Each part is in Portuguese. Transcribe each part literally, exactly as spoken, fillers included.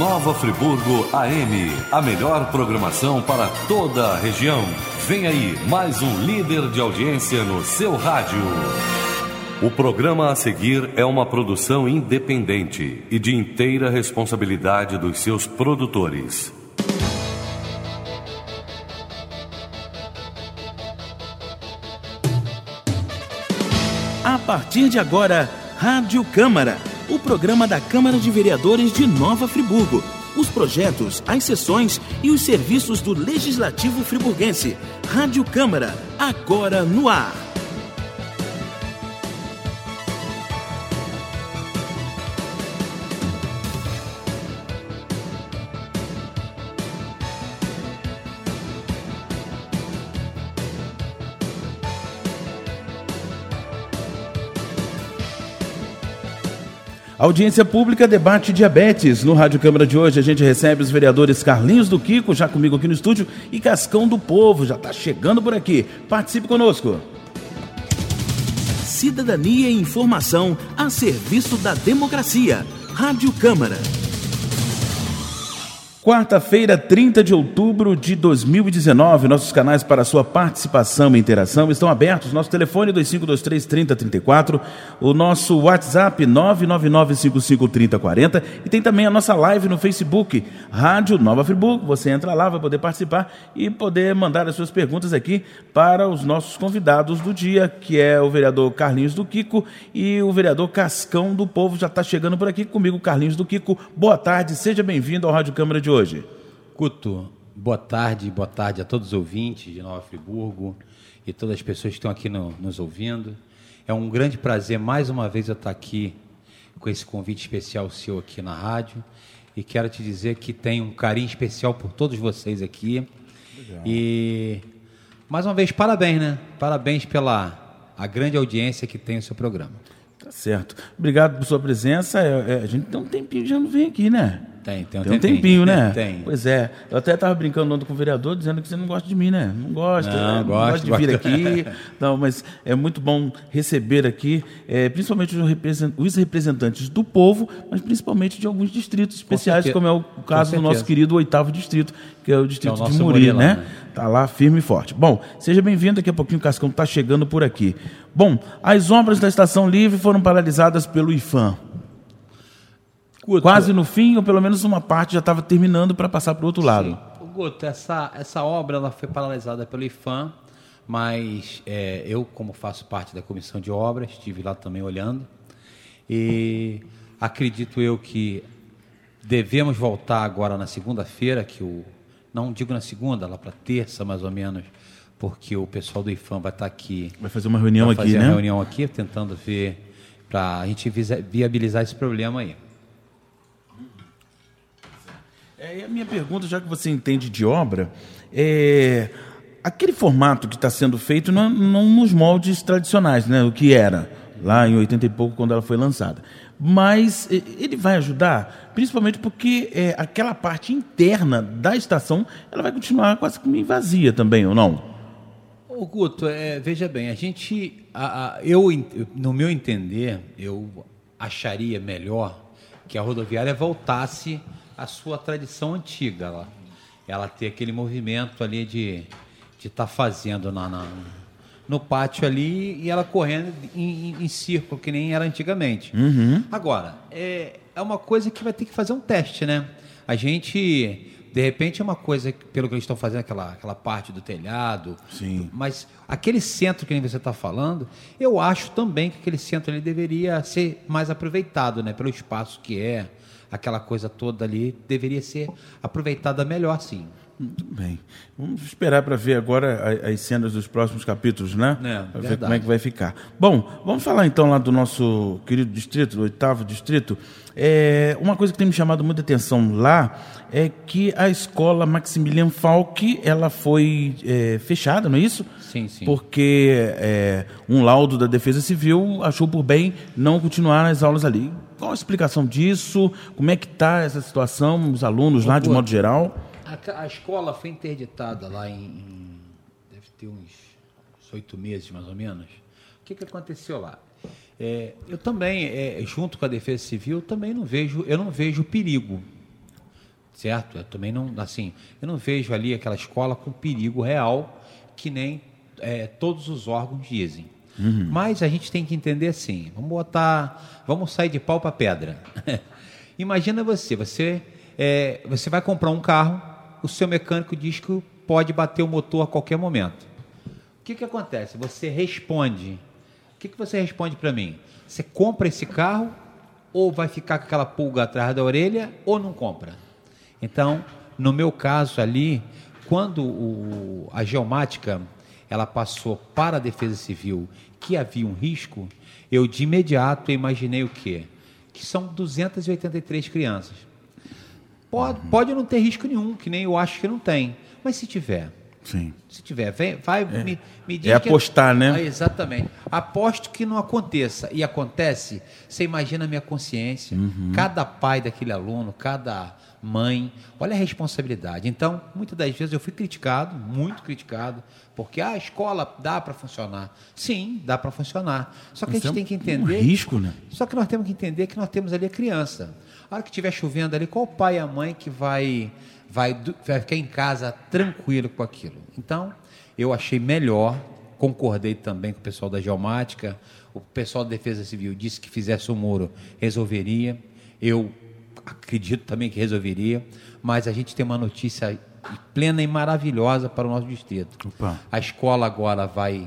Nova Friburgo A M, a melhor programação para toda a região. Vem aí, mais um líder de audiência no seu rádio. O programa a seguir é uma produção independente e de inteira responsabilidade dos seus produtores. A partir de agora, Rádio Câmara, o programa da Câmara de Vereadores de Nova Friburgo. Os projetos, as sessões e os serviços do Legislativo friburguense. Rádio Câmara, agora no ar. Audiência pública, debate diabetes. No Rádio Câmara de hoje a gente recebe os vereadores Carlinhos do Quico, já comigo aqui no estúdio, e Cascão do Povo, já está chegando por aqui. Participe conosco. Cidadania e informação a serviço da democracia. Rádio Câmara. Quarta-feira, trinta de outubro de dois mil e dezenove, nossos canais para sua participação e interação estão abertos. Nosso telefone dois cinco dois três, trinta, trinta e quatro, o nosso WhatsApp nove nove nove cinco cinco, trinta, quarenta e tem também a nossa live no Facebook, Rádio Nova Friburgo. Você entra lá, vai poder participar e poder mandar as suas perguntas aqui para os nossos convidados do dia, que é o vereador Carlinhos do Quico e o vereador Cascão do Povo. Já está chegando por aqui comigo, Carlinhos do Quico. Boa tarde, seja bem-vindo ao Rádio Câmara de hoje. Cuto, boa tarde, boa tarde a todos os ouvintes de Nova Friburgo e todas as pessoas que estão aqui no, nos ouvindo. É um grande prazer, mais uma vez, eu estar aqui com esse convite especial seu aqui na rádio e quero te dizer que tenho um carinho especial por todos vocês aqui. Legal. E, mais uma vez, parabéns, né? Parabéns pela a grande audiência que tem o seu programa. Tá certo. Obrigado por sua presença. É, é, a gente tem um tempinho que já não vem aqui, né? Tem, tem um, tem um tempinho, tempinho, né? Tem. Pois é. Eu até estava brincando ontem com o vereador, dizendo que você não gosta de mim, né? Não gosta. Não, não gosto, gosta de vir aqui. Não, mas é muito bom receber aqui, é, principalmente os representantes do povo, mas principalmente de alguns distritos especiais, como é o caso do nosso querido oitavo distrito, que é o distrito é o de Muri, né? né? Tá lá firme e forte. Bom, seja bem-vindo. Daqui a pouquinho o Cascão está chegando por aqui. Bom, as obras da Estação Livre foram paralisadas pelo IPHAN. Quase no fim, ou pelo menos uma parte já estava terminando para passar para o outro lado. Sim. Guto, essa, essa obra ela foi paralisada pelo IPHAN, mas é, eu, como faço parte da comissão de obras, estive lá também olhando, e acredito eu que devemos voltar agora na segunda-feira, que o, não digo na segunda, lá para terça mais ou menos, porque o pessoal do IPHAN vai estar aqui. Vai fazer uma reunião aqui, né? Vai fazer uma reunião aqui, tentando ver, para a gente viabilizar esse problema aí. É, e a minha pergunta, já que você entende de obra, é aquele formato que está sendo feito não, não nos moldes tradicionais, né? O que era lá em oitenta e pouco, quando ela foi lançada. Mas ele vai ajudar, principalmente porque é, aquela parte interna da estação ela vai continuar quase que meio vazia também, ou não? Ô, Guto, é, veja bem, a gente, a, a, eu, no meu entender, eu acharia melhor que a rodoviária voltasse à sua tradição antiga, ela, ela ter aquele movimento ali de de estar tá fazendo na, na, no pátio ali e ela correndo em, em, em círculo, que nem era antigamente. Uhum. Agora, é, é uma coisa que vai ter que fazer um teste, né? A gente... De repente é uma coisa, pelo que eles estão fazendo, aquela, aquela parte do telhado. Sim. Mas aquele centro que nem você está falando, eu acho também que aquele centro ali deveria ser mais aproveitado, né? Pelo espaço que é, aquela coisa toda ali, deveria ser aproveitada melhor, sim. Muito bem. Vamos esperar para ver agora as cenas dos próximos capítulos, né? É, para ver como é que vai ficar. Bom, vamos falar então lá do nosso querido distrito, do oitavo distrito. É, uma coisa que tem me chamado muita atenção lá é que a escola Maximilian Falck, ela foi é, fechada, não é isso? Sim, sim. Porque é, um laudo da Defesa Civil achou por bem não continuar as aulas ali. Qual a explicação disso? Como é que está essa situação? Os alunos lá, de modo geral? A, a escola foi interditada lá em, em... Deve ter uns oito meses, mais ou menos. O que, que aconteceu lá? É, eu também, é, junto com a Defesa Civil, também não vejo, eu não vejo perigo. certo? Eu também não, assim, eu não vejo ali aquela escola com perigo real, que nem é, todos os órgãos dizem. Uhum. Mas a gente tem que entender assim, vamos botar, vamos sair de pau para pedra. Imagina você, você, é, você vai comprar um carro, o seu mecânico diz que pode bater o motor a qualquer momento. O que que acontece? Você responde, o que que você responde para mim? Você compra esse carro ou vai ficar com aquela pulga atrás da orelha ou não compra? Então, no meu caso ali, quando o, a geomática ela passou para a Defesa Civil que havia um risco, eu de imediato imaginei o quê? Que são duzentas e oitenta e três crianças. Pode, uhum. pode não ter risco nenhum, que nem eu acho que não tem, mas se tiver... Sim. Se tiver, vem, vai, é, me, me diz é apostar, que... né? Ah, exatamente. Aposto que não aconteça. E acontece, você imagina a minha consciência. Uhum. Cada pai daquele aluno, cada mãe, olha a responsabilidade. Então, muitas das vezes eu fui criticado, muito criticado, porque ah, a escola dá para funcionar. Sim, dá para funcionar. Só que Mas a gente é tem que entender... um risco, né? Só que nós temos que entender que nós temos ali a criança. A hora que estiver chovendo ali, qual o pai e a mãe que vai... Vai, vai ficar em casa tranquilo com aquilo. Então, eu achei melhor, concordei também com o pessoal da geomática, o pessoal da Defesa Civil disse que fizesse o muro, resolveria, eu acredito também que resolveria, mas a gente tem uma notícia plena e maravilhosa para o nosso distrito. Opa. A escola agora vai,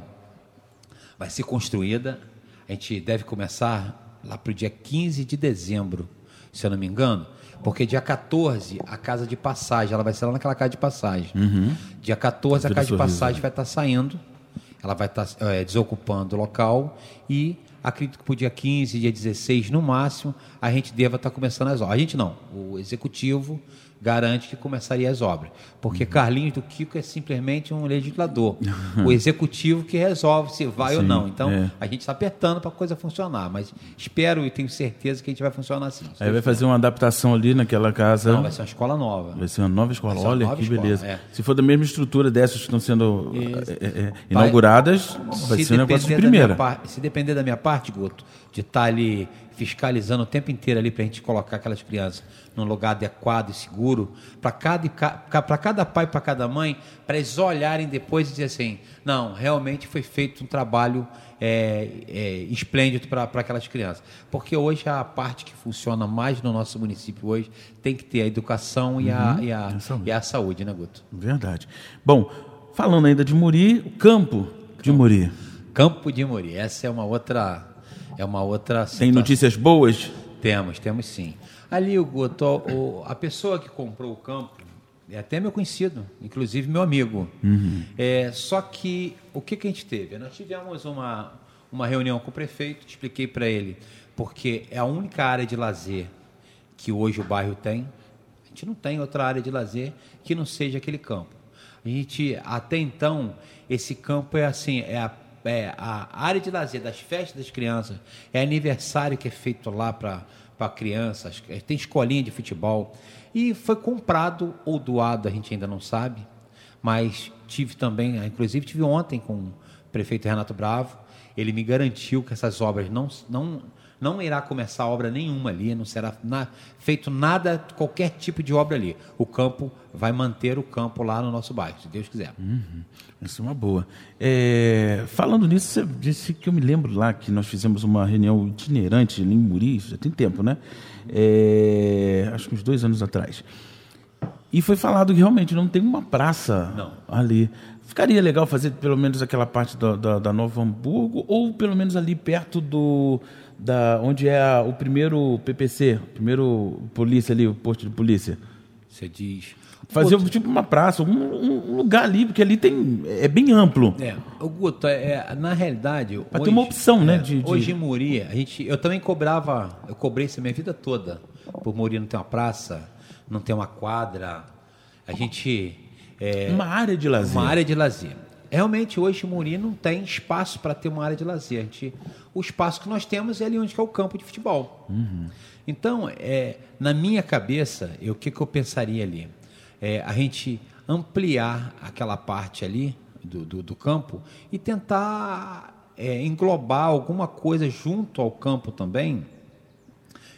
vai ser construída, a gente deve começar lá para o dia quinze de dezembro, se eu não me engano, porque dia quatorze, a casa de passagem, ela vai ser lá naquela casa de passagem. Uhum. Dia quatorze, a casa de passagem vai estar saindo, ela vai estar é, desocupando o local e acredito que para o dia quinze, dia dezesseis, no máximo, a gente deva estar começando as obras. A gente não, o executivo garante que começaria as obras, porque uhum. Carlinhos do Kiko é simplesmente um legislador, o executivo que resolve se vai Sim, ou não. Então, é. a gente está apertando para a coisa funcionar, mas espero e tenho certeza que a gente vai funcionar assim. Aí vai fazer uma adaptação ali naquela casa. Não, vai ser uma escola nova. Vai ser uma nova escola. Olha nova que escola, beleza. É. Se for da mesma estrutura dessas que estão sendo é, é, inauguradas, vai, vai ser um negócio de primeira. Par, se depender da minha parte, Guto, de estar ali fiscalizando o tempo inteiro ali para a gente colocar aquelas crianças num lugar adequado e seguro, para cada, para cada pai e para cada mãe, para eles olharem depois e dizer assim, não, realmente foi feito um trabalho é, é, esplêndido para aquelas crianças. Porque hoje a parte que funciona mais no nosso município hoje tem que ter a educação e, uhum, a, e, a, e a saúde, né, Guto? Verdade. Bom, falando ainda de Muri, o campo de Muri. Campo de Muri, essa é uma outra... É uma outra situação. Tem notícias boas? Temos, temos sim. Ali, o Guto, o, a pessoa que comprou o campo é até meu conhecido, inclusive meu amigo. Uhum. É, só que o que, que a gente teve? Nós tivemos uma, uma reunião com o prefeito, expliquei para ele, porque é a única área de lazer que hoje o bairro tem. A gente não tem outra área de lazer que não seja aquele campo. A gente, até então, esse campo é assim, é a É, a área de lazer das festas das crianças, é aniversário que é feito lá para crianças, tem escolinha de futebol, e foi comprado ou doado, a gente ainda não sabe, mas tive também, inclusive tive ontem com o prefeito Renato Bravo, ele me garantiu que essas obras não, não, não irá começar obra nenhuma ali, não será na, feito nada, qualquer tipo de obra ali. O campo vai manter o campo lá no nosso bairro, se Deus quiser. Uhum. Isso é uma boa. É, falando nisso, você disse que eu me lembro lá que nós fizemos uma reunião itinerante em Muri, já tem tempo, né? É, acho que uns dois anos atrás. E foi falado que realmente não tem uma praça não. ali. Ficaria legal fazer pelo menos aquela parte da, da, da Nova Hamburgo, ou pelo menos ali perto do... Da, onde é a, o primeiro P P C, o primeiro polícia ali, o posto de polícia. Você diz... Fazer Guto, tipo uma praça, um, um lugar ali, porque ali tem, é bem amplo. É, o Guto, é, na realidade... Para ter uma opção, é, né? De, de... Hoje em Muri, a gente, eu também cobrava, eu cobrei isso a minha vida toda, por Muri não ter uma praça, não ter uma quadra, a gente... É, uma área de lazer. Uma área de lazer. Realmente, hoje em Muri não tem espaço para ter uma área de lazer. A gente, o espaço que nós temos é ali onde é o campo de futebol. Uhum. Então, é, na minha cabeça, o que, que eu pensaria ali? É, a gente ampliar aquela parte ali do, do, do campo e tentar é, englobar alguma coisa junto ao campo também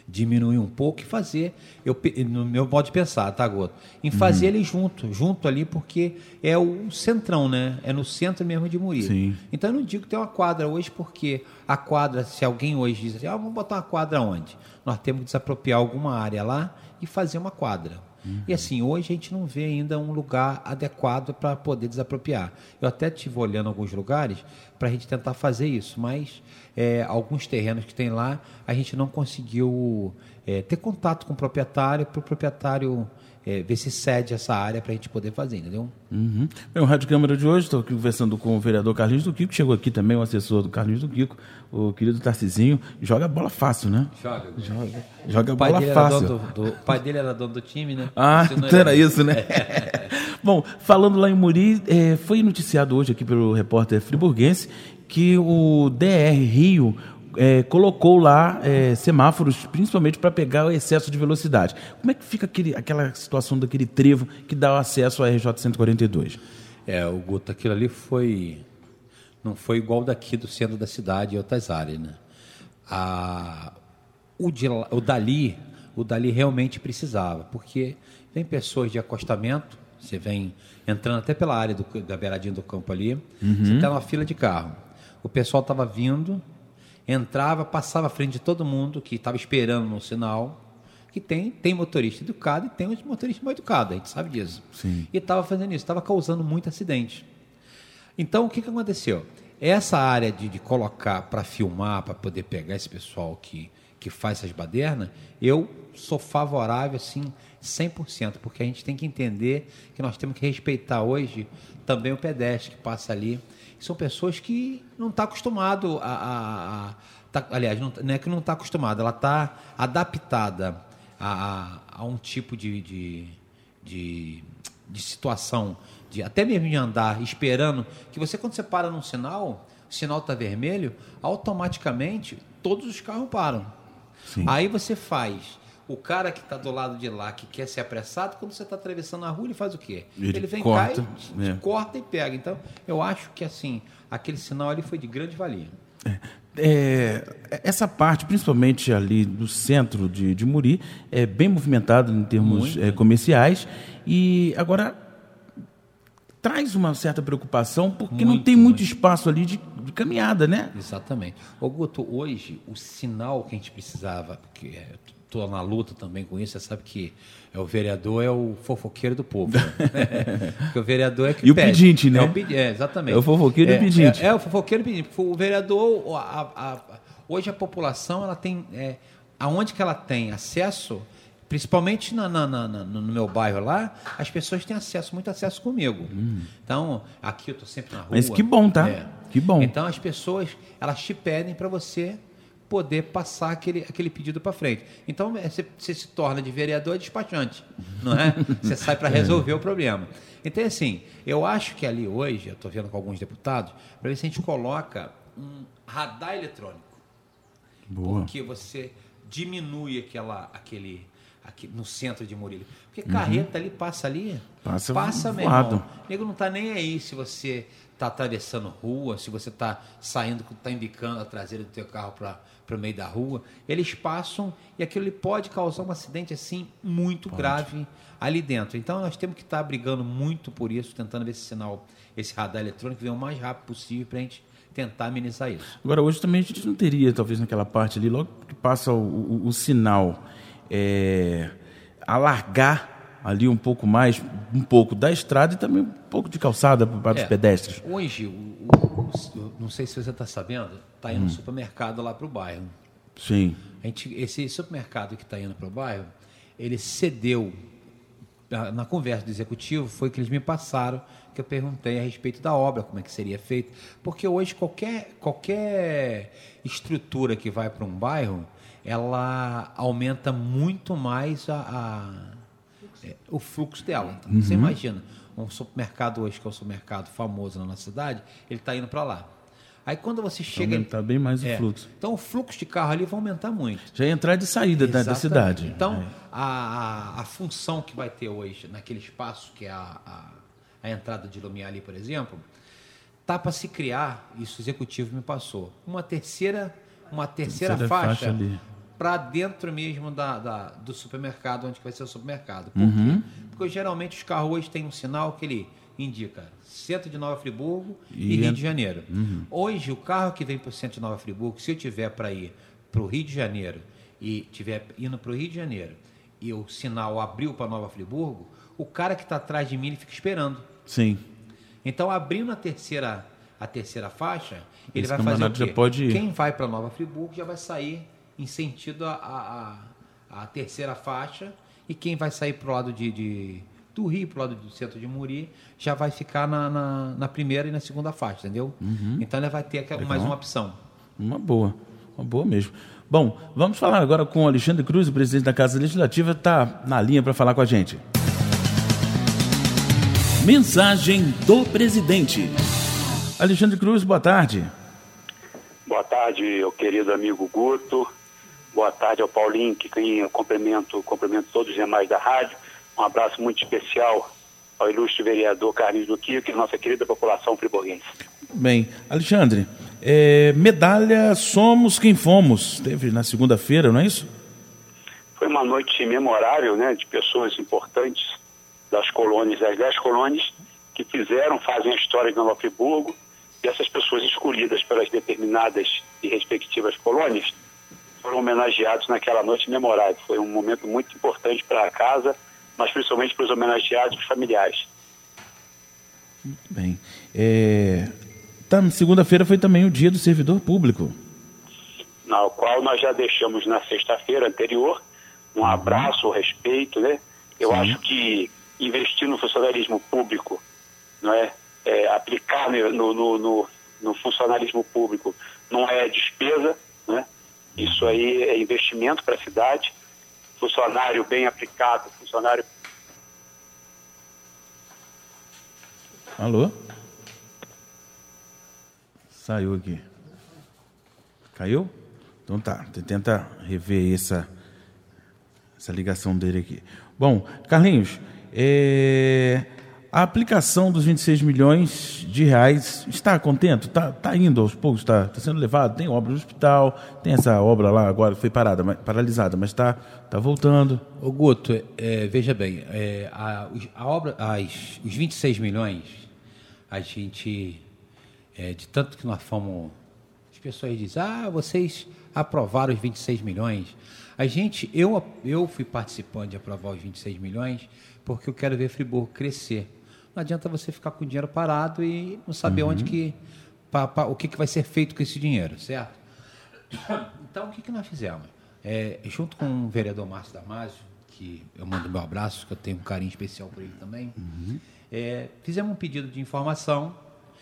diminuir um pouco e fazer, eu, no meu modo de pensar, tá, Goto? Em fazer uhum. ele junto, junto ali, porque é o centrão, né? É no centro mesmo de Muri. Sim. Então eu não digo que tem uma quadra hoje, porque a quadra, se alguém hoje diz assim, ah, vamos botar uma quadra onde? Nós temos que desapropriar alguma área lá e fazer uma quadra. Uhum. E assim, hoje a gente não vê ainda um lugar adequado para poder desapropriar. Eu até estive olhando alguns lugares para a gente tentar fazer isso, mas é, alguns terrenos que tem lá, a gente não conseguiu é, ter contato com o proprietário, para o proprietário é, ver se cede essa área para a gente poder fazer, entendeu? Uhum. Bem, o Rádio Câmara de hoje, estou conversando com o vereador Carlinhos do Quico, chegou aqui também o assessor do Carlinhos do Quico, o querido Tarcizinho, joga a bola fácil, né? Joga. Joga, joga a bola fácil. Do, do, o pai dele era dono do time, né? Ah, então era isso, né? Bom, falando lá em Muri, é, foi noticiado hoje aqui pelo repórter friburguense que o D R Rio é, colocou lá é, semáforos, principalmente para pegar o excesso de velocidade. Como é que fica aquele, aquela situação daquele trevo que dá o acesso à R J cento e quarenta e dois? É, o Guto, aquilo ali foi... não foi igual daqui do centro da cidade e outras áreas, né? A, o, de, o dali, o dali realmente precisava, porque vem pessoas de acostamento, você vem entrando até pela área do, da beiradinha do campo ali, uhum. Você está numa fila de carro. O pessoal estava vindo, entrava, passava à frente de todo mundo que estava esperando no sinal, que tem, tem motorista educado e tem os motoristas mal educados, a gente sabe disso. Sim. E estava fazendo isso, estava causando muito acidente. Então, o que, que aconteceu? Essa área de, de colocar para filmar, para poder pegar esse pessoal que, que faz essas badernas, eu sou favorável, assim, cem por cento, porque a gente tem que entender que nós temos que respeitar hoje também o pedestre que passa ali. São pessoas que não estão acostumadas a... a, a tá, aliás, não, não é que não está acostumada, ela está adaptada a, a, a um tipo de, de, de, de situação, de, até mesmo de andar esperando, que você, quando você para num sinal, o sinal está vermelho, automaticamente todos os carros param. Sim. Aí você faz... O cara que está do lado de lá, que quer ser apressado, quando você está atravessando a rua, ele faz o quê? Ele, ele vem corta, cá e é. corta e pega. Então, eu acho que assim, aquele sinal ali foi de grande valia. É, é, essa parte, principalmente ali do centro de, de Muri, é bem movimentado em termos é, comerciais. E agora traz uma certa preocupação, porque muito, não tem muito, muito espaço ali de, de caminhada, né? Exatamente. Ô Guto, hoje, o sinal que a gente precisava, porque estou na luta também com isso, você sabe que é o vereador é o fofoqueiro do povo. Né? Porque o vereador é que e pede. o pedinte, né? É, o pedi- é, exatamente. É o fofoqueiro é, e o pedinte. É, é o fofoqueiro e o pedinte. O vereador, a, a, a, hoje a população, ela tem, é, aonde que ela tem acesso, principalmente na, na, na, no meu bairro lá, as pessoas têm acesso, muito acesso comigo. Hum. Então, aqui eu estou sempre na rua. Mas que bom, tá? É. Que bom. Então, as pessoas, elas te pedem para você poder passar aquele, aquele pedido para frente. Então, você, você se torna de vereador e despachante, não é? Você sai para resolver o problema. Então, assim, eu acho que ali hoje, eu estou vendo com alguns deputados, para ver se a gente coloca um radar eletrônico. Boa. Porque você diminui aquela, aquele, aquele, no centro de Murilo. Porque carreta uhum. ali, passa ali, passa, passa mesmo. O nego não está nem aí se você está atravessando rua, se você está saindo, está embicando a traseira do teu carro para o meio da rua, eles passam e aquilo ali pode causar um acidente assim muito pode. grave ali dentro. Então nós temos que estar tá brigando muito por isso, tentando ver esse sinal, esse radar eletrônico venha o mais rápido possível para a gente tentar amenizar isso. Agora, hoje também a gente não teria, talvez naquela parte ali, logo que passa o, o, o sinal, é, alargar ali um pouco mais, um pouco da estrada e também um pouco de calçada para é, os pedestres. Hoje, o, o, o, não sei se você está sabendo, está indo hum. um supermercado lá para o bairro. Sim. A gente, esse supermercado que está indo para o bairro, ele cedeu, na conversa do executivo, foi que eles me passaram, que eu perguntei a respeito da obra, como é que seria feito. Porque hoje qualquer, qualquer estrutura que vai para um bairro, ela aumenta muito mais a... a É, o fluxo dela. Então, uhum. Você imagina, um supermercado hoje, que é um supermercado famoso na nossa cidade, ele está indo para lá. Aí quando você chega... Vai aumentar bem mais é, o fluxo. Então o fluxo de carro ali vai aumentar muito. Já é entrada e saída da, da cidade. Então, é. a, a, a função que vai ter hoje naquele espaço, que é a, a, a entrada de Lumiar ali, por exemplo, tá para se criar, isso o executivo me passou, uma terceira, uma terceira, terceira faixa, faixa para dentro mesmo da, da, do supermercado, onde vai ser o supermercado. Por Uhum. quê? Porque geralmente os carros hoje têm um sinal que ele indica centro de Nova Friburgo e, E Rio ent- de Janeiro. Uhum. Hoje, o carro que vem para o centro de Nova Friburgo, se eu tiver para ir para o Rio de Janeiro e tiver indo para o Rio de Janeiro e o sinal abriu para Nova Friburgo, o cara que está atrás de mim ele fica esperando. Sim. Então, abrindo a terceira, a terceira faixa, ele Esse vai fazer o camarada quê? já pode ir. Quem vai para Nova Friburgo já vai sair em sentido a, a, a, a terceira faixa, e quem vai sair para o lado de, de, do Rio, para o lado do centro de Muri, já vai ficar na, na, na primeira e na segunda faixa, entendeu? Uhum. Então, ele vai ter aquela- mais uma opção. Uma boa, uma boa mesmo. Bom, vamos falar agora com o Alexandre Cruz, o presidente da Casa Legislativa, está na linha para falar com a gente. Mensagem do presidente. Alexandre Cruz, boa tarde. Boa tarde, meu querido amigo Guto. Boa tarde ao Paulinho, que eu cumprimento, cumprimento todos os demais da rádio. Um abraço muito especial ao ilustre vereador Carlinhos do Kiko e nossa querida população friburguense. Bem, Alexandre, é, medalha Somos Quem Fomos, teve na segunda-feira, não é isso? Foi uma noite memorável, né, de pessoas importantes das colônias, das dez colônias, que fizeram, fazem a história de Nova Friburgo, e essas pessoas escolhidas pelas determinadas e respectivas colônias foram homenageados naquela noite memorável. Foi um momento muito importante para a casa, mas principalmente para os homenageados e os familiares. Bem, é, tá, segunda-feira foi também o dia do servidor público. Na qual nós já deixamos na sexta-feira anterior um abraço, um respeito, né? Eu Sim. acho que investir no funcionalismo público, não é, é aplicar no, no, no, no funcionalismo público não é despesa, né? Isso aí é investimento para a cidade. Funcionário bem aplicado, funcionário... Alô? Saiu aqui. Caiu? Então tá, tenta rever essa, essa ligação dele aqui. Bom, Carlinhos, é, a aplicação dos vinte e seis milhões de reais está contente? Está tá indo aos poucos? Está tá sendo levado? Tem obra no hospital, tem essa obra lá agora que foi parada, mas, paralisada, mas está tá voltando. Ô Guto, é, veja bem, é, a, a obra, as, os vinte e seis milhões, a gente, é, de tanto que nós fomos, as pessoas dizem, ah, vocês aprovaram os vinte e seis milhões. A gente, eu, eu fui participante de aprovar os vinte e seis milhões porque eu quero ver Friburgo crescer. Não adianta você ficar com o dinheiro parado e não saber Uhum. onde que, pa, pa, o que, que vai ser feito com esse dinheiro, certo? Então, o que, que nós fizemos? É, junto com o vereador Márcio Damasio, que eu mando meu abraço, que eu tenho um carinho especial por ele também, Uhum. é, fizemos um pedido de informação,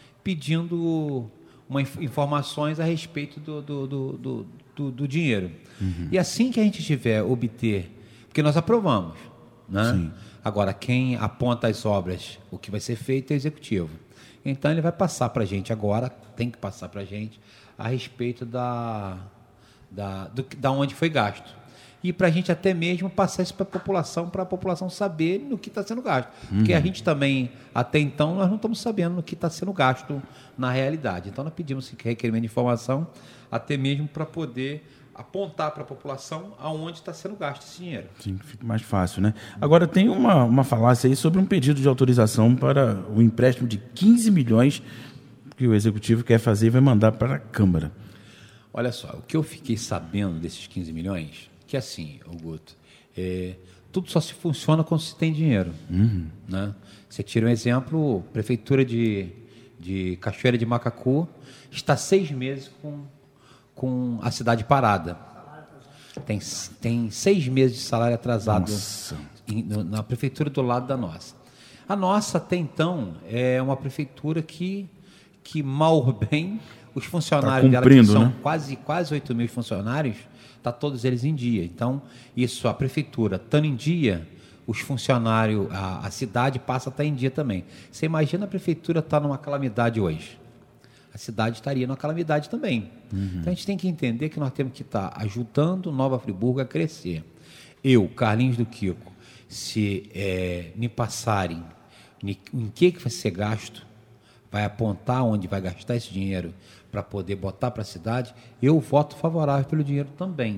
pedindo uma, informações a respeito do, do, do, do, do, do dinheiro. Uhum. E assim que a gente tiver, obter, porque nós aprovamos, né? Sim. Agora, quem aponta as obras, o que vai ser feito é o executivo. Então, ele vai passar para a gente agora, tem que passar para a gente, a respeito da, da, do, da onde foi gasto. E para a gente até mesmo passar isso para a população, para a população saber no que está sendo gasto. Uhum. Porque a gente também, até então, nós não estamos sabendo no que está sendo gasto na realidade. Então, nós pedimos esse requerimento de informação, até mesmo para poder apontar para a população aonde está sendo gasto esse dinheiro. Sim, fica mais fácil, né? Agora, tem uma, uma falácia aí sobre um pedido de autorização para o empréstimo de quinze milhões que o Executivo quer fazer e vai mandar para a Câmara. Olha só, o que eu fiquei sabendo desses quinze milhões, que assim, Guto, é, tudo só se funciona quando se tem dinheiro. Uhum. Né? Você tira um exemplo, a Prefeitura de, de Cachoeira de Macacu está seis meses com... com a cidade parada. Tem, tem seis meses de salário atrasado em, no, na prefeitura do lado da nossa. A nossa, até então, é uma prefeitura que, que mal ou bem, os funcionários tá dela, que são né? quase, quase oito mil funcionários, tá todos eles em dia. Então, isso, a prefeitura, estando em dia, os funcionários, a, a cidade passa a estar em dia também. Você imagina a prefeitura estar numa calamidade hoje. A cidade estaria numa calamidade também. Uhum. Então, a gente tem que entender que nós temos que estar ajudando Nova Friburgo a crescer. Eu, Carlinhos do Kiko, se é, me passarem em que, que vai ser gasto, vai apontar onde vai gastar esse dinheiro para poder botar para a cidade, eu voto favorável pelo dinheiro também.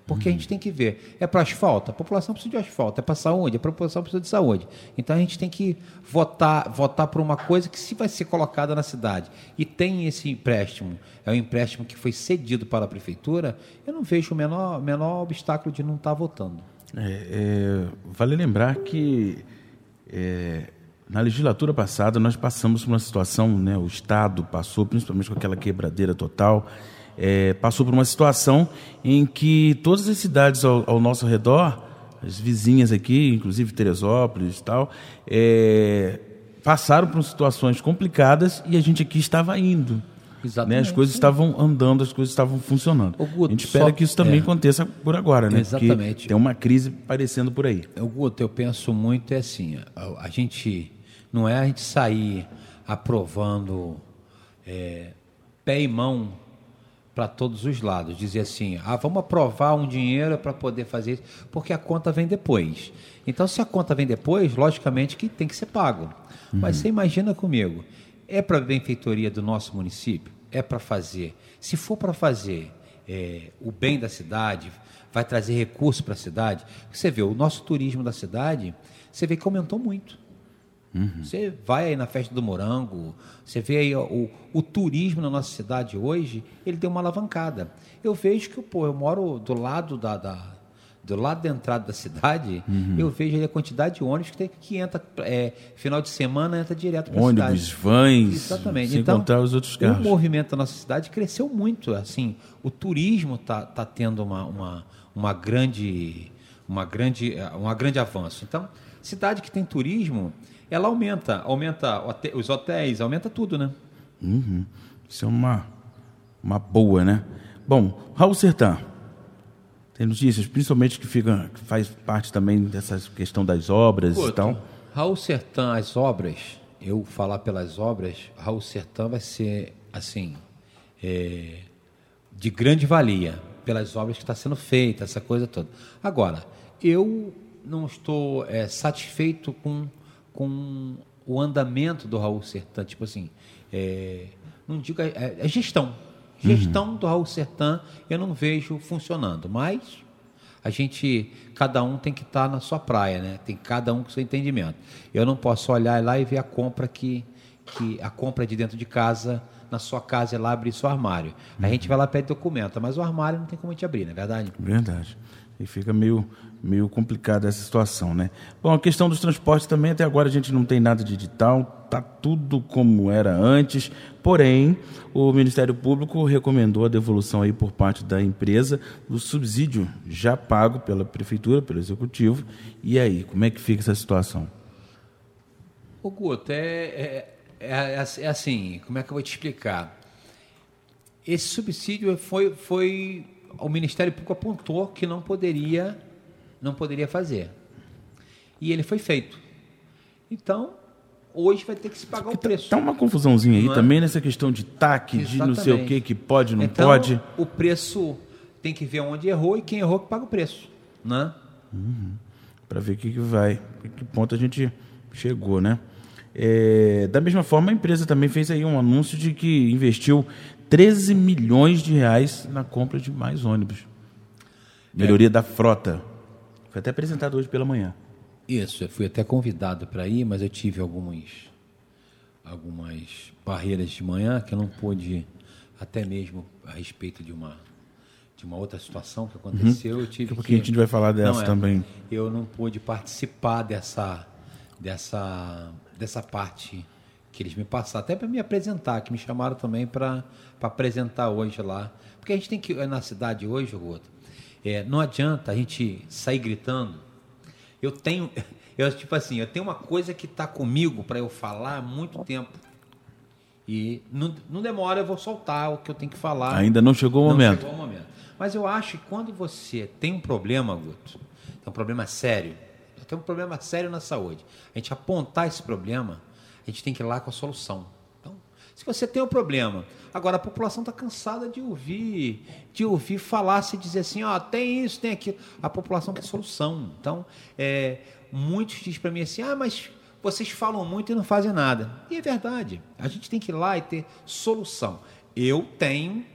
Porque uhum. a gente tem que ver, é para asfalto? A população precisa de asfalto, é para saúde? A população precisa de saúde. Então a gente tem que votar, votar por uma coisa que se vai ser colocada na cidade e tem esse empréstimo, é um empréstimo que foi cedido para a prefeitura, eu não vejo o menor, menor obstáculo de não estar votando. É, é, vale lembrar que é, na legislatura passada nós passamos por uma situação, né, o Estado passou, principalmente com aquela quebradeira total, é, passou por uma situação em que todas as cidades ao, ao nosso redor, as vizinhas aqui, inclusive Teresópolis e tal, é, passaram por situações complicadas e a gente aqui estava indo. Né? As coisas sim. estavam andando, as coisas estavam funcionando. Guto, a gente espera só, que isso também é. aconteça por agora, né? Exatamente. Porque tem uma crise parecendo por aí. O Guto, eu penso muito é assim, a, a gente não é a gente sair aprovando é, pé e mão para todos os lados, dizer assim, ah, vamos aprovar um dinheiro para poder fazer isso, porque a conta vem depois. Então, se a conta vem depois, logicamente que tem que ser pago. Uhum. Mas você imagina comigo, é para a benfeitoria do nosso município? É para fazer. Se for para fazer é, o bem da cidade, vai trazer recursos para a cidade. Você vê, o nosso turismo da cidade, você vê que aumentou muito. Uhum. Você vai aí na Festa do Morango, você vê aí o, o turismo na nossa cidade hoje, ele deu uma alavancada. Eu vejo que, pô, eu moro do lado da... da do lado da entrada da cidade, uhum. eu vejo aí a quantidade de ônibus que, tem, que entra, é, final de semana, entra direto para a cidade. Ônibus, vans, exatamente. sem então, contar os outros carros. O movimento da nossa cidade cresceu muito. Assim, o turismo está tá tendo uma, uma, uma grande, uma grande, um grande avanço. Então, cidade que tem turismo, ela aumenta, aumenta os hotéis, aumenta tudo, né? Uhum. Isso é uma, uma boa, né? Bom, Raul Sertã, tem notícias, principalmente que, fica, que faz parte também dessa questão das obras Couto, e tal. Raul Sertã, as obras, eu falar pelas obras, Raul Sertã vai ser, assim, é, de grande valia pelas obras que está sendo feita, essa coisa toda. Agora, eu não estou é, satisfeito com, com o andamento do Raul Sertã, tipo assim, é, não digo, é, é gestão. Gestão uhum. do Raul Sertã eu não vejo funcionando, mas a gente, cada um tem que estar na sua praia, né? Tem cada um com seu entendimento. Eu não posso olhar lá e ver a compra que, que a compra de dentro de casa, na sua casa, é lá abrir seu armário. Uhum. A gente vai lá e pede documento, mas o armário não tem como a gente abrir, não é verdade? Verdade. E fica meio, meio complicada essa situação, né? Bom, a questão dos transportes também, até agora a gente não tem nada de digital, está tudo como era antes, porém, o Ministério Público recomendou a devolução aí por parte da empresa do subsídio já pago pela Prefeitura, pelo Executivo. E aí, como é que fica essa situação? Ô Guto, é, é, é, é assim, como é que eu vou te explicar? Esse subsídio foi... foi o Ministério Público apontou que não poderia, não poderia fazer. E ele foi feito. Então, hoje vai ter que se pagar o preço. Está uma confusãozinha aí não também é? Nessa questão de T A C, exatamente. De não sei o que, que pode, não então, pode. O preço tem que ver onde errou e quem errou que paga o preço. Né? Uhum. Para ver o que, que vai, que ponto a gente chegou, né? É, da mesma forma, a empresa também fez aí um anúncio de que investiu treze milhões de reais na compra de mais ônibus. Melhoria é. da frota. Foi até apresentado hoje pela manhã. Isso, eu fui até convidado para ir, mas eu tive algumas, algumas barreiras de manhã que eu não pude ir, até mesmo a respeito de uma, de uma outra situação que aconteceu. Uhum. Eu tive Porque que... a gente vai falar dessa não, é, também. Eu não pude participar dessa, dessa, dessa parte que eles me passaram, até para me apresentar, que me chamaram também para apresentar hoje lá. Porque a gente tem que, na cidade hoje, Guto, é, não adianta a gente sair gritando. Eu tenho, eu, tipo assim, eu tenho uma coisa que está comigo para eu falar há muito tempo. E não, não demora, eu vou soltar o que eu tenho que falar. Ainda não chegou o não momento. Chegou o momento. Mas eu acho que quando você tem um problema, Guto, tem um problema sério, tem um problema sério na saúde, a gente apontar esse problema, a gente tem que ir lá com a solução. Então, se você tem um problema, agora a população está cansada de ouvir, de ouvir falar, se dizer assim, ó, tem isso, tem aquilo. A população quer solução. Então, é, muitos dizem para mim assim, ah, mas vocês falam muito e não fazem nada. E é verdade. A gente tem que ir lá e ter solução. Eu tenho,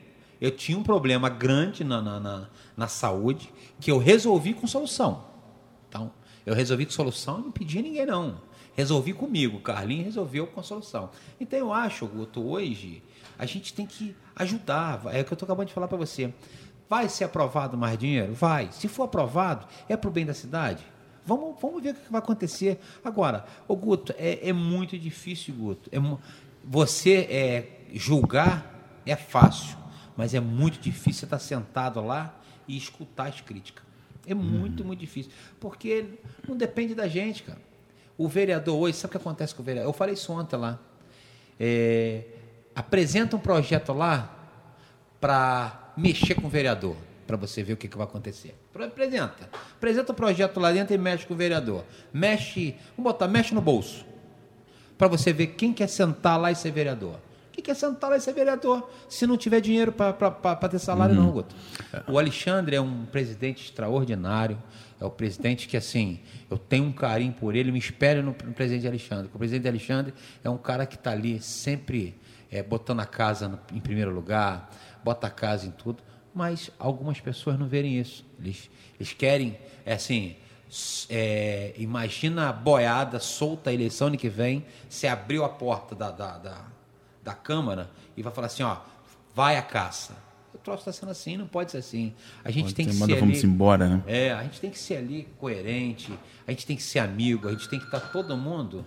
eu tinha um problema grande na, na, na, na saúde que eu resolvi com solução. Então, eu resolvi com solução e não pedi a ninguém, não. Resolvi comigo, o Carlinhos resolveu com a solução. Então, eu acho, Guto, hoje, a gente tem que ajudar. É o que eu estou acabando de falar para você. Vai ser aprovado mais dinheiro? Vai. Se for aprovado, é para o bem da cidade? Vamos, vamos ver o que vai acontecer. Agora, ô Guto, é, é muito difícil, Guto. É, você é, julgar é fácil, mas é muito difícil você estar sentado lá e escutar as críticas. É muito, hum. muito difícil. Porque não depende da gente, cara. O vereador hoje, sabe o que acontece com o vereador? Eu falei isso ontem lá. É, apresenta um projeto lá para mexer com o vereador, para você ver o que, que vai acontecer. Apresenta. Apresenta o projeto lá dentro e mexe com o vereador. Mexe, vamos botar, mexe no bolso. Para você ver quem quer sentar lá e ser vereador. Quem quer sentar lá e ser vereador se não tiver dinheiro para ter salário, uhum. não, Guto. O Alexandre é um presidente extraordinário. É o presidente que, assim, eu tenho um carinho por ele, me espero no, no presidente Alexandre. O presidente Alexandre é um cara que está ali sempre é, botando a casa no, em primeiro lugar, bota a casa em tudo, mas algumas pessoas não verem isso. Eles, eles querem, é assim, é, imagina a boiada solta a eleição ano que vem, você abriu a porta da, da, da, da Câmara e vai falar assim, ó, vai à caça. O troço está sendo assim, não pode ser assim. A gente pode tem que ser ali... Vamos embora, né? É, a gente tem que ser ali coerente, a gente tem que ser amigo, a gente tem que estar todo mundo...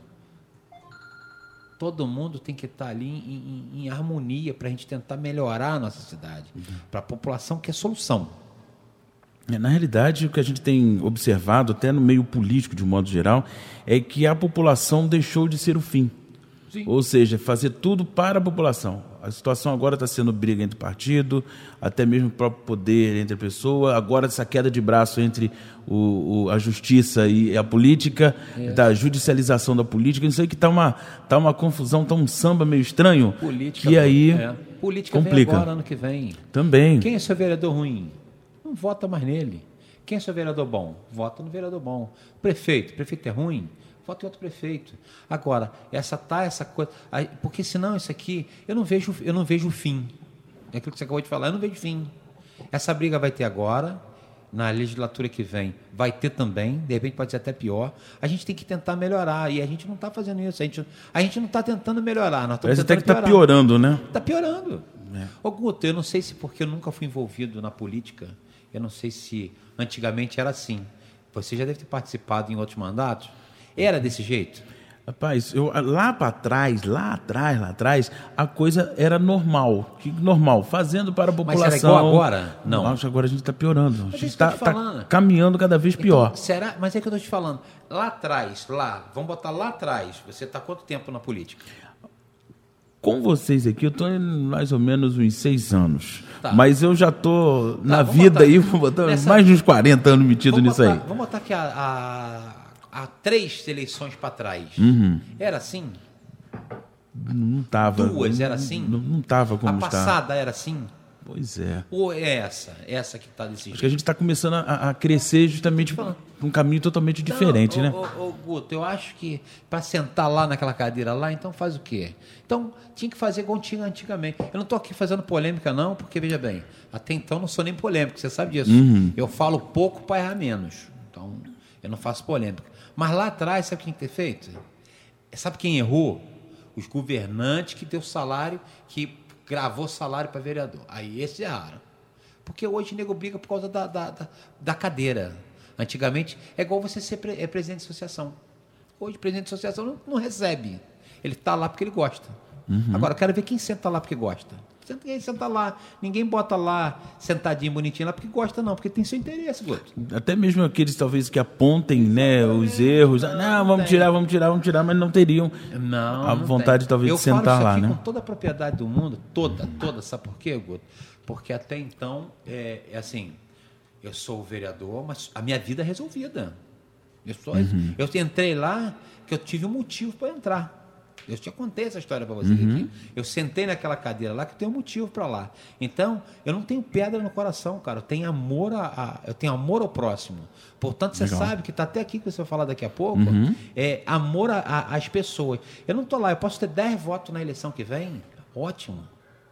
Todo mundo tem que estar ali em, em, em harmonia para a gente tentar melhorar a nossa cidade. Uhum. Para a população que é solução. Na realidade, o que a gente tem observado, até no meio político de um modo geral, é que a população deixou de ser o fim. Sim. Ou seja, fazer tudo para a população. A situação agora está sendo briga entre partido, até mesmo o próprio poder entre a pessoa. Agora essa queda de braço entre o, o, a justiça e a política, é. da judicialização da política. Isso aí que está uma, tá uma confusão, está um samba meio estranho. Política, que aí é. Política complica. Vem agora, ano que vem. Também. Quem é seu vereador ruim? Não vota mais nele. Quem é seu vereador bom? Vota no vereador bom. Prefeito, prefeito é ruim? Vota em outro prefeito. Agora, essa tá, essa coisa... Porque senão isso aqui, eu não vejo, eu não vejo o fim. É aquilo que você acabou de falar, eu não vejo fim. Essa briga vai ter agora, na legislatura que vem, vai ter também, de repente pode ser até pior. A gente tem que tentar melhorar, e a gente não está fazendo isso. A gente, a gente não está tentando melhorar. Nós Parece até que está piorando, né? Está piorando. É. Ô, Guto, eu não sei se porque eu nunca fui envolvido na política, eu não sei se antigamente era assim. Você já deve ter participado em outros mandatos. Era desse jeito? Rapaz, eu, lá para trás, lá atrás, lá atrás, a coisa era normal. Normal, fazendo para a população. Mas era igual agora? Não. Acho que agora a gente está piorando. A gente está tá caminhando cada vez pior. Então, será? Mas é que eu estou te falando. Lá atrás, lá, vamos botar lá atrás, você está quanto tempo na política? Com vocês aqui, eu estou mais ou menos uns seis anos. Tá. Mas eu já estou tá, na vida aí, vou botar nessa... mais de uns quarenta anos metido nisso botar, aí. Vamos botar aqui a... a... há três eleições para trás. Uhum. Era assim? Não estava. Duas, era assim? Não estava como está. A passada era assim? Pois é. Ou é essa? Essa que está desse jeito? Acho que a gente está começando a, a crescer justamente por um caminho totalmente diferente, não, né? Ô, ô, Guto, eu acho que para sentar lá naquela cadeira lá, então faz o quê? Então, tinha que fazer igual tinha antigamente. Eu não estou aqui fazendo polêmica não, porque, veja bem, até então não sou nem polêmico, você sabe disso. Uhum. Eu falo pouco para errar menos. Então, eu não faço polêmica. Mas lá atrás, sabe o que tinha que ter feito? Sabe quem errou? Os governantes que deu salário, que gravou salário para vereador. Aí esses erraram. Porque hoje o nego briga por causa da, da, da, da cadeira. Antigamente, é igual você ser pre, é presidente de associação. Hoje, presidente de associação não, não recebe. Ele está lá porque ele gosta. Uhum. Agora, eu quero ver quem senta lá porque gosta. Ninguém senta lá, ninguém bota lá sentadinho, bonitinho lá porque gosta não, porque tem seu interesse, Guto. Até mesmo aqueles talvez que apontem, né, os erros, não, não vamos tirar, vamos tirar, vamos tirar, mas não teriam não, a não vontade tem. talvez eu de sentar lá, né? Com toda a propriedade do mundo, toda, toda, sabe por quê, Guto? Porque até então, é, é assim, eu sou o vereador, mas a minha vida é resolvida. Eu, sou, uhum. eu entrei lá que eu tive um motivo para entrar. Eu te contei essa história para você uhum. aqui. Eu sentei naquela cadeira lá que eu tenho um motivo para lá. Então, eu não tenho pedra no coração, cara. Eu tenho amor, a, a, eu tenho amor ao próximo. Portanto, você Legal. sabe que está até aqui que você vai falar daqui a pouco, uhum. é amor a, a, às pessoas. Eu não estou lá, eu posso ter dez votos na eleição que vem. Ótimo.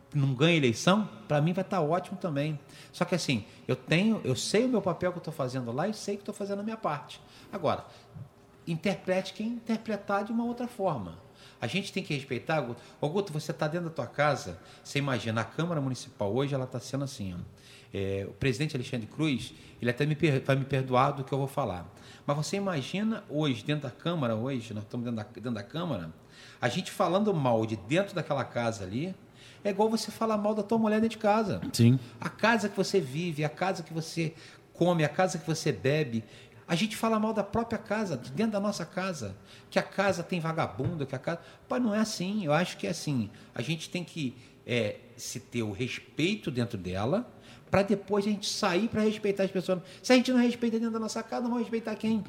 não ganha eleição, para mim vai estar ótimo também. Só que assim, eu tenho, eu sei o meu papel que eu estou fazendo lá e sei que estou fazendo a minha parte. Agora, interprete quem interpretar de uma outra forma. A gente tem que respeitar, Guto. Ô, Guto, você está dentro da tua casa, você imagina, a Câmara Municipal hoje, ela está sendo assim, ó, é, o presidente Alexandre Cruz, ele até me per, vai me perdoar do que eu vou falar. Mas você imagina hoje, dentro da Câmara, hoje, nós estamos dentro da, dentro da Câmara, a gente falando mal de dentro daquela casa ali, é igual você falar mal da tua mulher dentro de casa. Sim. A casa que você vive, a casa que você come, a casa que você bebe. A gente fala mal da própria casa, de dentro da nossa casa. Que a casa tem vagabundo, que a casa... Pai, não é assim. Eu acho que é assim. A gente tem que é, se ter o respeito dentro dela, para depois a gente sair para respeitar as pessoas. Se a gente não respeita dentro da nossa casa, não vamos respeitar quem?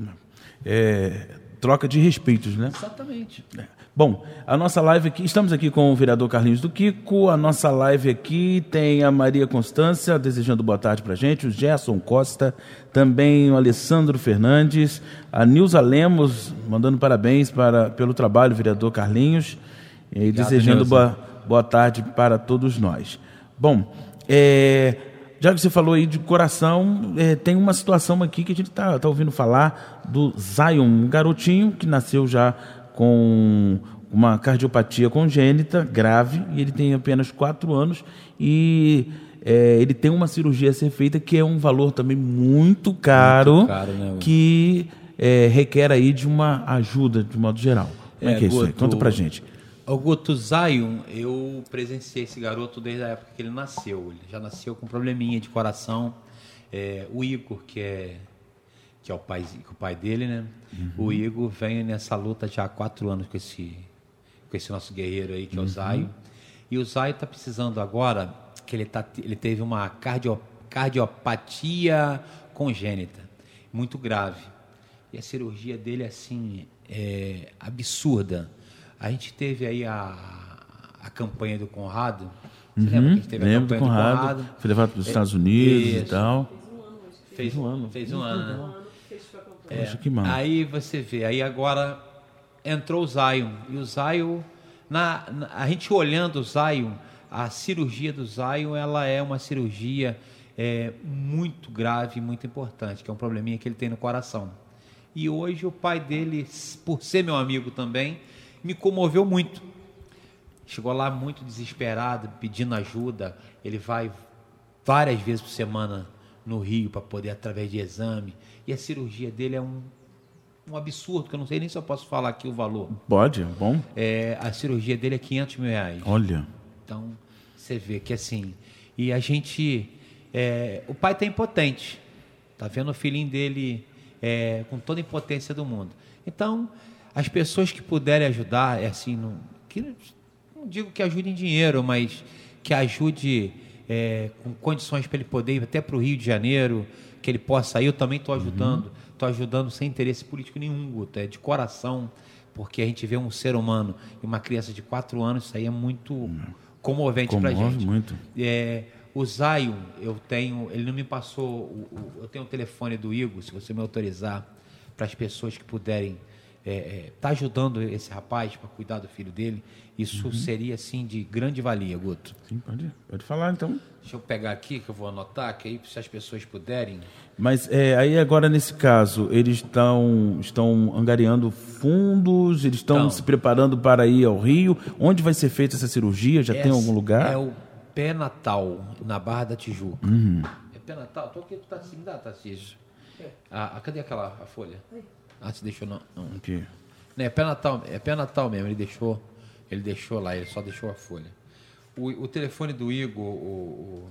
É, troca de respeitos, né? Exatamente. É. Bom, a nossa live aqui, estamos aqui com o vereador Carlinhos do Quico, a nossa live aqui tem a Maria Constância desejando boa tarde para a gente, o Gerson Costa, também o Alessandro Fernandes, a Nilza Lemos mandando parabéns para, pelo trabalho, vereador Carlinhos, e aí, desejando boa, boa tarde para todos nós. Bom, é... já que você falou aí de coração, é, tem uma situação aqui que a gente está tá ouvindo falar do Zion, um garotinho que nasceu já com uma cardiopatia congênita grave, e ele tem apenas quatro anos, e é, ele tem uma cirurgia a ser feita que é um valor também muito caro, muito caro, né, que é, requer aí de uma ajuda, de modo geral. Como é, é que é isso aí? Conta pra gente. O Guto Zion, eu presenciei esse garoto desde a época que ele nasceu. Ele já nasceu com probleminha de coração. É, o Igor, que é, que é o, pai, o pai dele, né? Uhum. O Igor vem nessa luta já há quatro anos com esse, com esse nosso guerreiro aí, que é o uhum. Zion. E o Zion está precisando agora, que ele, tá, ele teve uma cardio, cardiopatia congênita, muito grave. E a cirurgia dele, assim, é absurda. A gente teve aí a, a campanha do Conrado. Você uhum, lembra que a gente teve a campanha do Conrado, do Conrado? Foi levado para os é, Estados Unidos isso. e tal. Fez um ano. Fez um ano. Fez um ano, né? É, que mal. Aí você vê, aí agora entrou o Zion. E o Zion, na, na, a gente olhando o Zion, a cirurgia do Zion, ela é uma cirurgia é, muito grave e muito importante, que é um probleminha que ele tem no coração. E hoje o pai dele, por ser meu amigo também, me comoveu muito. Chegou lá muito desesperado, pedindo ajuda. Ele vai várias vezes por semana no Rio para poder, através de exame. E a cirurgia dele é um, um absurdo, que eu não sei nem se eu posso falar aqui o valor. Pode, é bom. É, a cirurgia dele é quinhentos mil reais. Olha. Então, você vê que assim... E a gente... É, o pai está impotente. Está vendo o filhinho dele é, com toda a impotência do mundo. Então... As pessoas que puderem ajudar, é assim, não, que, não digo que ajude em dinheiro, mas que ajude é, com condições para ele poder ir até para o Rio de Janeiro, que ele possa ir. Eu também estou ajudando, estou uhum. ajudando sem interesse político nenhum, Guto, é de coração, porque a gente vê um ser humano e uma criança de quatro anos, isso aí é muito uhum. comovente para a gente. Muito. É, o Zion, eu tenho, ele não me passou, o, o, eu tenho o telefone do Igor, se você me autorizar, para as pessoas que puderem está é, é, ajudando esse rapaz para cuidar do filho dele, isso uhum. seria assim de grande valia, Guto. Sim, pode, pode falar então. Deixa eu pegar aqui que eu vou anotar, que aí se as pessoas puderem. Mas é, aí agora nesse caso, eles estão, estão angariando fundos, eles estão então, se preparando para ir ao Rio. Onde vai ser feita essa cirurgia? Já tem algum lugar? É o Pé Natal, na Barra da Tijuca. Uhum. É Pé Natal? Estou aqui, tu tá assim, me dá, Tarcísio. Ah, cadê aquela a folha? Ah, você deixou não. não. Okay. Não, é Pé Natal, é Pé Natal mesmo, ele deixou, ele deixou lá, ele só deixou a folha. O, o telefone do Igor, o, o...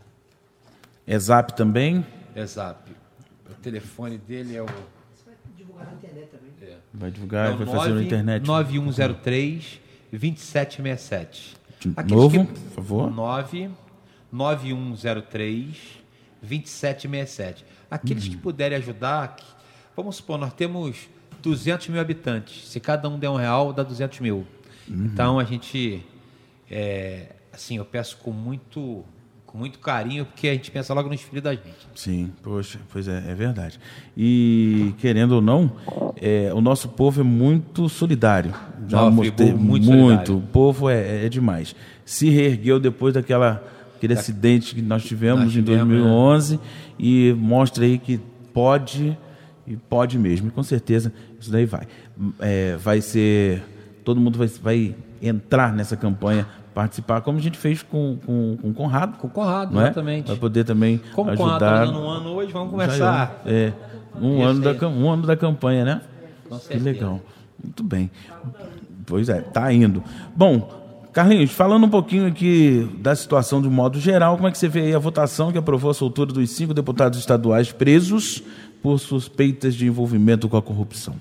É Zap também? É Zap. O telefone dele é o... Você vai divulgar na internet também? É. Vai divulgar, é vai fazer na internet. nove um zero três, dois sete seis sete. De novo, que... por favor. nove um zero três, dois sete seis sete. Aqueles uhum. que puderem ajudar... Vamos supor, nós temos duzentos mil habitantes. Se cada um der um real, dá duzentos mil. Uhum. Então, a gente... É, assim, eu peço com muito, com muito carinho, porque a gente pensa logo nos filhos da gente. Sim, poxa, pois é, é verdade. E, querendo ou não, é, o nosso povo é muito solidário. Já Nova mostrei Friburgo, muito muito. solidário. O povo é, é demais. Se reergueu depois daquela, aquele acidente que nós tivemos Nós em tivemos, dois mil e onze e mostra aí que pode, e pode mesmo. E com certeza isso daí vai. É, vai ser... Todo mundo vai, vai entrar nessa campanha, participar, como a gente fez com, com, com o Conrado. Com o Conrado, não é? exatamente. Vai poder também Como o ajudar. Conrado está dando um ano hoje, vamos começar. É, um Isso ano, da, aí. cam- um ano da campanha, né? Com Que certeza. legal. Muito bem. Pois é, tá indo. Bom, Carlinhos, falando um pouquinho aqui da situação de modo geral, como é que você vê aí a votação que aprovou a soltura dos cinco deputados estaduais presos por suspeitas de envolvimento com a corrupção?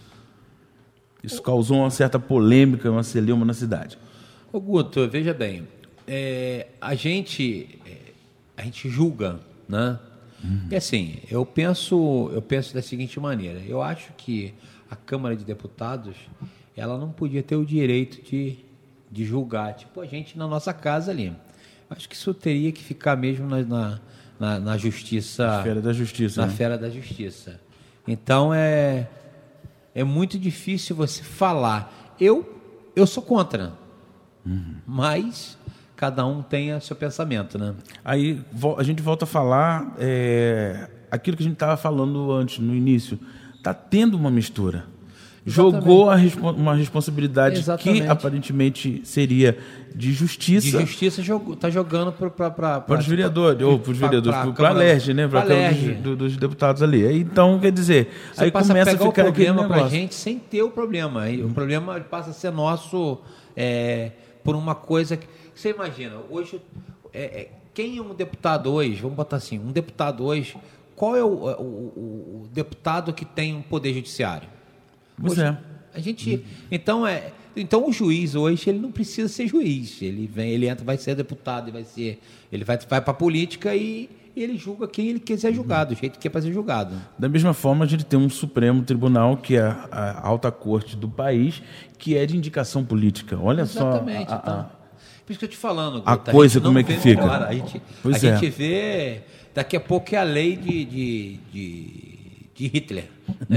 Isso causou uma certa polêmica, uma celeuma na cidade. Ô Guto, veja bem, é, a gente é, a gente julga, né? Uhum. E assim, eu penso, eu penso da seguinte maneira, eu acho que a Câmara de Deputados, ela não podia ter o direito de, de julgar, tipo a gente na nossa casa ali. Acho que isso teria que ficar mesmo na, na, na, na justiça... Esfera da justiça. Na né? esfera da justiça. Então, é, é muito difícil você falar. Eu, eu sou contra, Uhum. mas cada um tem o seu pensamento, né? Aí vo- a gente volta a falar é, aquilo que a gente estava falando antes, no início. Está tendo uma mistura. Exatamente. Jogou a respo- uma responsabilidade Exatamente. que aparentemente seria de justiça, De justiça está jogando para para os vereadores, ou para os vereadores, para a Câmara- Alerj, né? Para a pra Câmara Alerj. dos, do- dos deputados ali. Aí, então, quer dizer, Você aí passa começa a a pegar o ficar aquele problema para a negócio. gente sem ter o problema. Aí o problema ele passa a ser nosso é, por uma coisa que... Você imagina, hoje, é, é, quem é um deputado hoje, vamos botar assim, um deputado hoje, qual é o, o, o- o deputado que tem um poder judiciário? Pois Hoje, é. A gente, então, é, então o juiz hoje ele não precisa ser juiz. Ele vem, ele entra, vai ser deputado, vai ser, ele vai, vai para a política e, e ele julga quem ele quiser julgar, do jeito que é para ser julgado. Da mesma forma, a gente tem um Supremo Tribunal, que é a, a alta corte do país, que é de indicação política. Olha Exatamente. só a- a- Então, por isso que eu te falando, a Guto, coisa gente não como é que vê fica. melhor. A gente, Pois a é. gente vê, daqui a pouco é a lei de, de, de, de Hitler.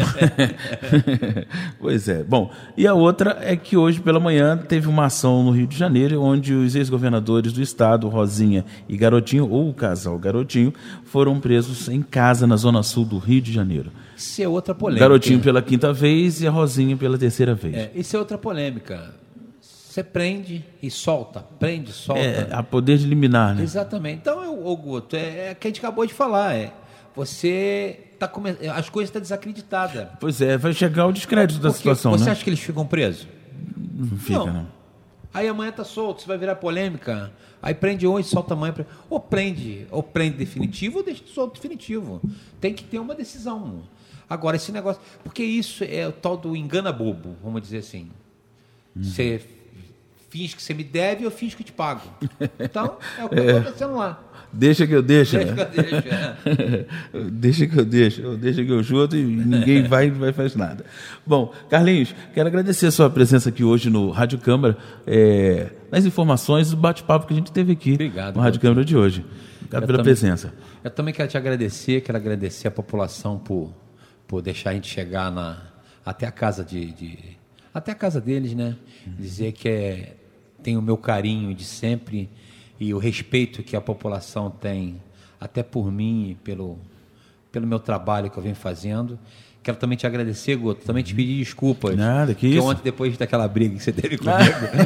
Pois é. Bom, e a outra é que hoje pela manhã teve uma ação no Rio de Janeiro, onde os ex-governadores do estado, Rosinha e Garotinho, ou o casal Garotinho, foram presos em casa na zona sul do Rio de Janeiro. Isso é outra polêmica. Garotinho pela quinta vez e a Rosinha pela terceira vez. É, isso é outra polêmica. Você prende e solta, prende e solta. É, a poder de liminar, né? Exatamente. Então, eu, ô Guto, é, é o que a gente acabou de falar. É, você tá come... as coisas estão desacreditadas. Pois é, vai chegar o descrédito da Porque situação, você né? acha que eles ficam presos? Não fica, Não. não. Aí amanhã tá solto, você vai virar polêmica. Aí prende hoje, solta amanhã. Pre- Ou prende, ou prende definitivo, ou deixa solto definitivo. Tem que ter uma decisão. Agora, esse negócio... Porque isso é o tal do engana bobo, vamos dizer assim. Você finge que você me deve, eu finge que te pago. Então, é o que está acontecendo lá. Deixa que eu deixo, Deixa né? que eu deixo, é. Deixa que eu deixo, eu deixa que eu chuto e ninguém vai vai fazer nada. Bom, Carlinhos, quero agradecer a sua presença aqui hoje no Rádio Câmara, é, nas informações do bate-papo que a gente teve aqui Obrigado, no Rádio Câmara de hoje. Obrigado Eu pela também- presença. Eu também quero te agradecer, quero agradecer a população por, por deixar a gente chegar na, até a casa de, de até a casa deles, né? Dizer que é, tem o meu carinho de sempre e o respeito que a população tem até por mim e pelo, pelo meu trabalho que eu venho fazendo. Quero também te agradecer, Guto, também te pedir desculpas. Nada, que Porque isso. ontem, depois daquela briga que você teve comigo,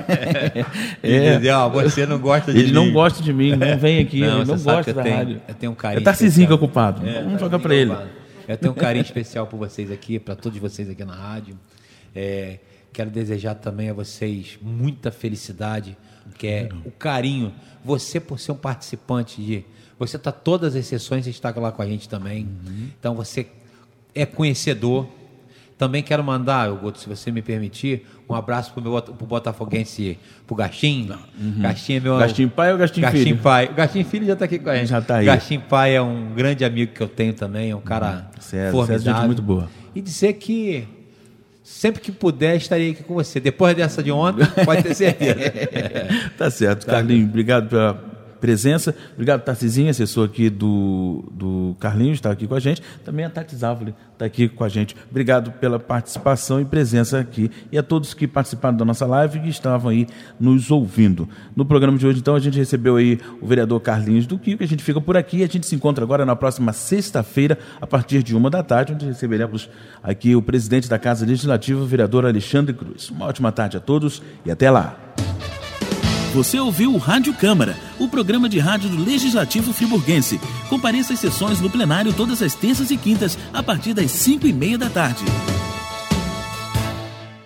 É. entendeu? Ah, você não gosta de Ele mim. não gosta de mim, não vem aqui, Não, ele não você sabe gosta que eu da tenho- rádio. eu tenho um carinho É Tarcisinho que é o especial. culpado. É, Vamos Tarcisinho jogar para ele. culpado. Eu tenho um carinho especial por vocês aqui, para todos vocês aqui na rádio. É, quero desejar também a vocês muita felicidade, que é o carinho. Você, por ser um participante de... Você está todas as sessões e está lá com a gente também. Então, você é conhecedor. Também quero mandar, Guto, se você me permitir, um abraço para o meu pro botafoguense, para o Gastim. Gastim é meu... Gastinho pai ou Gastinho Gastim filho? Pai. O Gastim Filho já está aqui com a gente. Já tá aí. Gastim Pai é um grande amigo que eu tenho também, é um cara César, formidável. César é gente muito boa. E dizer que sempre que puder estarei aqui com você. Depois dessa de ontem, pode ter certeza. Tá certo, Carlinhos, obrigado pela presença. Obrigado, Tarcisinha, assessor aqui do, do Carlinhos, está aqui com a gente. Também a Tati Závoli está aqui com a gente. Obrigado pela participação e presença aqui. E a todos que participaram da nossa live e que estavam aí nos ouvindo. No programa de hoje, então, a gente recebeu aí o vereador Carlinhos do Quio, que a gente fica por aqui. A gente se encontra agora na próxima sexta-feira, a partir de uma da tarde, onde receberemos aqui o presidente da Casa Legislativa, o vereador Alexandre Cruz. Uma ótima tarde a todos e até lá. Você ouviu o Rádio Câmara, o programa de rádio do Legislativo Friburguense. Compareça às sessões no plenário todas as terças e quintas, a partir das cinco e meia da tarde.